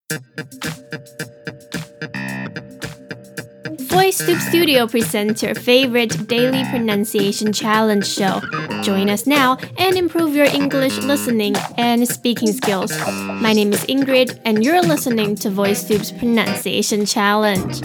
VoiceTube Studio presents your favorite daily pronunciation challenge show. Join us now and improve your English listening and speaking skills. My name is Ingrid, and you're listening to VoiceTube's Pronunciation Challenge.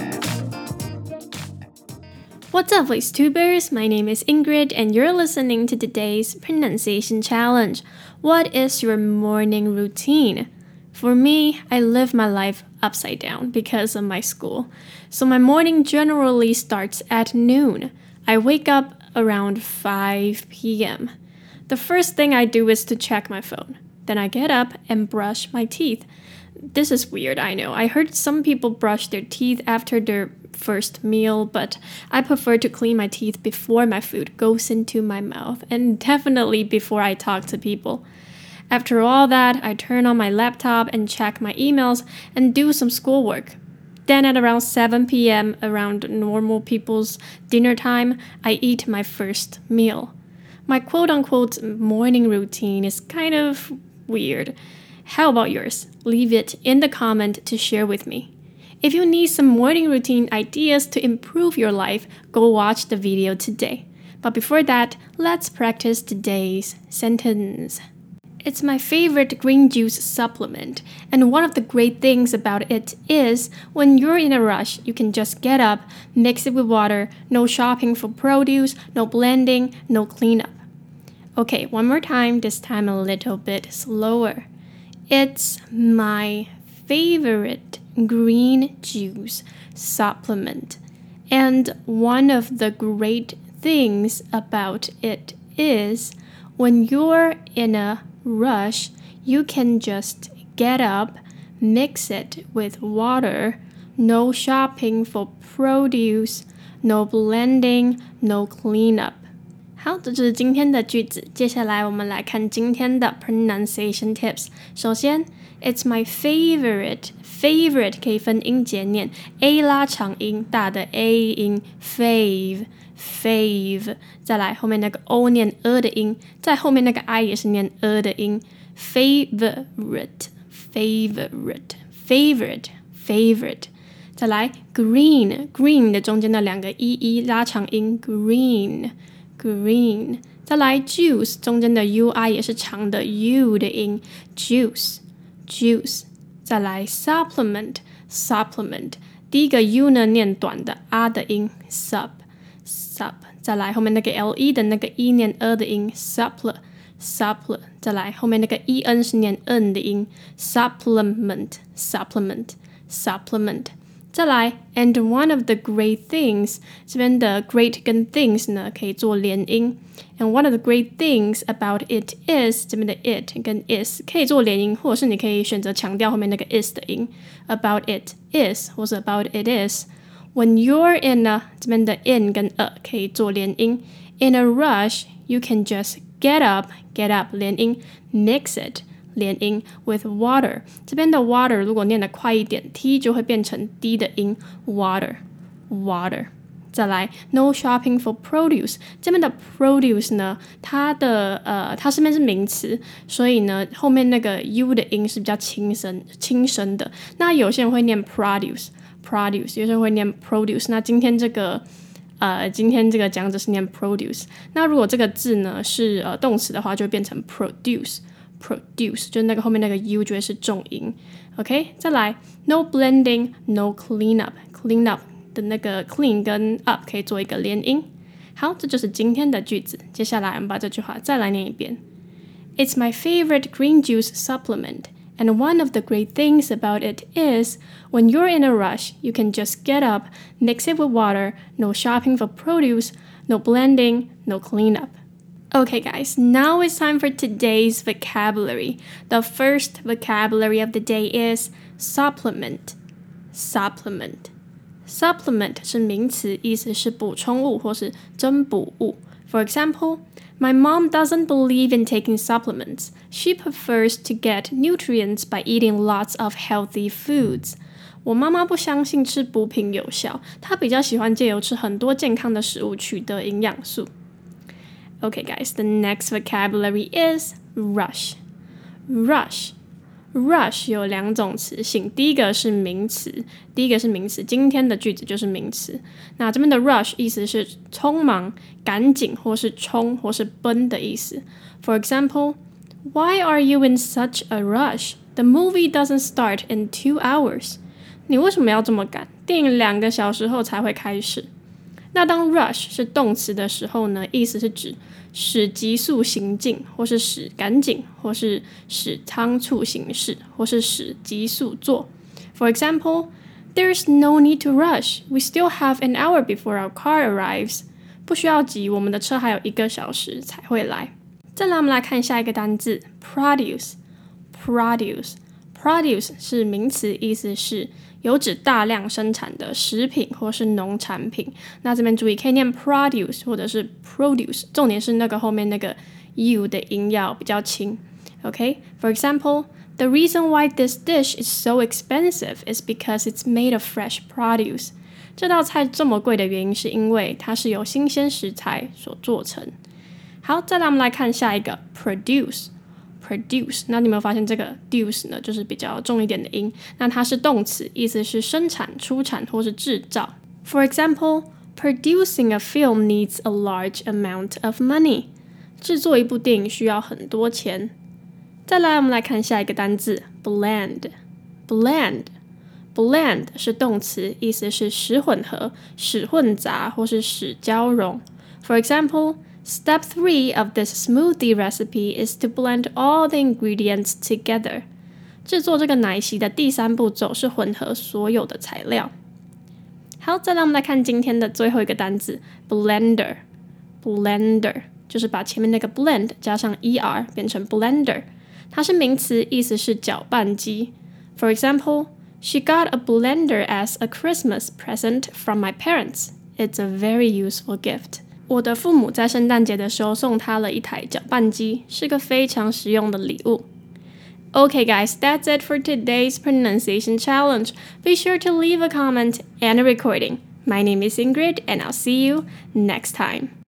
What's up, VoiceTubers? My name is Ingrid, and you're listening to today's Pronunciation Challenge. What is your morning routine? For me, I live my life upside down because of my school. So my morning generally starts at noon. I wake up around 5 p.m. The first thing I do is to check my phone. Then I get up and brush my teeth. This is weird, I know. I heard some people brush their teeth after their first meal, but I prefer to clean my teeth before my food goes into my mouth, and definitely before I talk to people. After all that, I turn on my laptop and check my emails and do some schoolwork. Then at around 7 p.m., around normal people's dinner time, I eat my first meal. My quote-unquote morning routine is kind of weird. How about yours? Leave it in the comment to share with me. If you need some morning routine ideas to improve your life, go watch the video today. But before that, let's practice today's sentence. It's my favorite green juice supplement, and one of the great things about it is when you're in a rush, you can just get up, mix it with water, no shopping for produce, no blending, no cleanup. Okay, one more time, this time a little bit slower. It's my favorite green juice supplement, and one of the great things about it is when you're in a rush, you can just get up, mix it with water, no shopping for produce, no blending, no cleanup. 好，这就是今天的句子。接下来我们来看今天的 pronunciation tips。首先 ，it's my favorite 可以分音节念 ，a 拉长音，大的 a 音 fave。再来后面那个 o 念的音，在后面那个 i 也是念的音 favorite。再来 green 的中间的两个 e 拉长音 green。再来 juice 中间的 ui 也是长的 u 的音 juice。再来 supplement 第一个 u 呢念短的 a 的音 sup。再来后面那个 le 的那个 e 念的音 suppler。再来后面那个 en 是念 n 的音 supplement。再来 and one of the great things 这边的 great 跟 things 呢可以做连音 and one of the great things about it is 这边的 it 跟 is 可以做连音，或者是你可以选择强调后面那个 is 的音 about it is 或是 about it is。When you're in a 这边的 in 跟 a 可以做连音 in a rush you can just get up 连音 mix it 连音 with water 这边的 water 如果念得快一点 t 就会变成 d 的音 water。再来 no shopping for produce 这边的 produce 呢它这边是名词，所以呢后面那个 u 的音是比较轻声的，那有些人会念 produce 有些人会念 produce， 那今天这个讲者是念 produce， 那如果这个字呢是动词的话就会变成 produce 就那个后面那个 u 就会是重音 OK， 再来 no blending no cleanup 的那个 clean 跟 up 可以做一个连音。好，这就是今天的句子。接下来我们把这句话再来念一遍。 It's my favorite green juice supplement and one of the great things about it is when you're in a rush you can just get up, mix it with water, no shopping for produce, no blending, no cleanup. Okay guys, now it's time for today's vocabulary. The first vocabulary of the day is supplement. Supplement 是名词，意思是补充物或是增补物。For example, my mom doesn't believe in taking supplements. She prefers to get nutrients by eating lots of healthy foods. 我妈妈不相信吃补品有效，她比较喜欢借由吃很多健康的食物取得营养素。Okay guys, the next vocabulary is rush. rush 有2种词性，第一个是名词，今天的句子就是名词。那这边的 rush 意思是匆忙、赶紧或是冲或是奔的意思。For example, why are you in such a rush? The movie doesn't start in 2 hours. 你为什么要这么赶？电影2个小时后才会开始。那当 rush 是动词的时候呢，意思是指使急速行进，或是使赶紧，或是使仓促行事，或是使急速做。For example, there's no need to rush. We still have an hour before our car arrives. 不需要急，我们的车还有1个小时才会来。再来我们来看下一个单字 produce. Produce 是名词，意思是有指大量生产的食品或是农产品。那这边注意可以念 produce 或者是 produce， 重点是那个后面那个 u 的音要比较轻。Okay? For example, the reason why this dish is so expensive is because it's made of fresh produce. 这道菜这么贵的原因是因为它是由新鲜食材所做成。好，再来我们来看下一个 produce。那你有没有发现这个 deuce 呢，就是比较重一点的音，那它是动词，意思是生产、出产或是制造。For example, producing a film needs a large amount of money. 制作一部电影需要很多钱。再来我们来看下一个单字 blend 是动词，意思是使混合、使混杂或是使交融。For example,Step 3 of this smoothie recipe is to blend all the ingredients together. 制作这个奶昔的第3步骤是混合所有的材料。好，再来我们来看今天的最后一个单字 blender 就是把前面那个 blend 加上 er 变成 blender。它是名词，意思是搅拌机。For example, she got a blender as a Christmas present from my parents. It's a very useful gift.我的父母在圣诞节的时候送他了一台搅拌机，是个非常实用的礼物。Okay guys, that's it for today's pronunciation challenge. Be sure to leave a comment and a recording. My name is Ingrid and I'll see you next time.